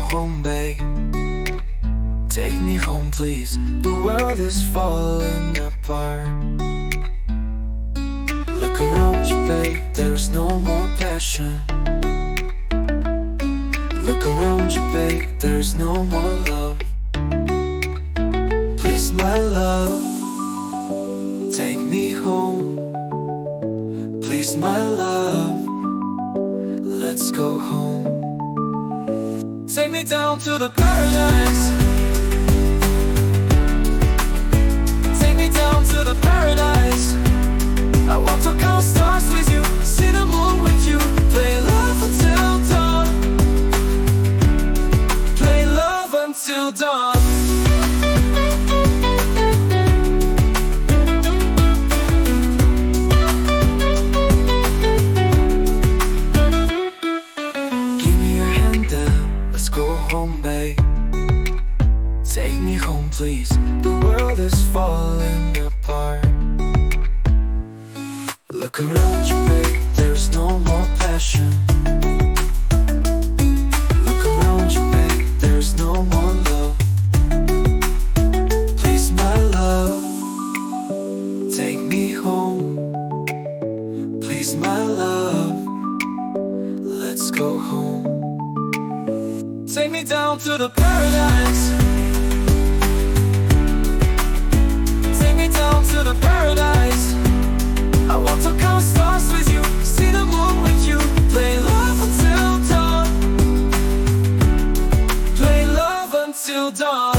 home, babe. Take me home, please. The world is falling apart. Look around you, babe, there's no more passion. Look around you, babe, there's no more love. Please, my love, take me home. Please, my love, let's go home. Take me down to the paradise. Take me down to the paradise. I want to count stars with you, see the moon with you, play love until dawn. Play love until dawn. Home, babe. Take me home, please. The world is falling apart. Look around you, babe, there's no more passion. Look around you, babe, there's no more love. Please, my love, take me home. Please, my love, let's go home. Take me down to the paradise. Take me down to the paradise. I want to count stars with you, see the moon with you, play love until dawn. Play love until dawn.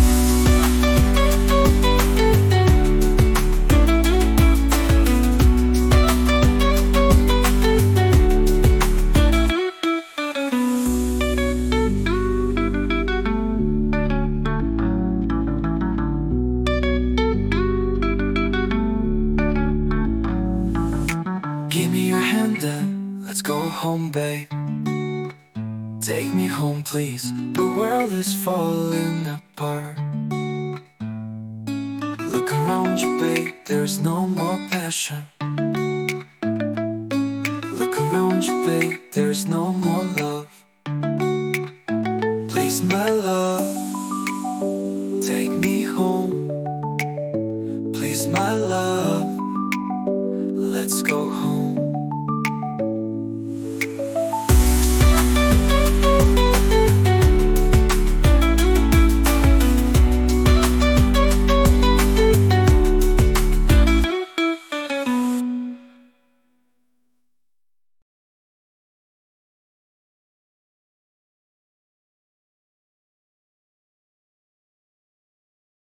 Give me your hand and let's go home, babe. Take me home, please. The world is falling apart. Look around you, babe, there's no more passion. Look around you, babe, there's no more love. Please, my love,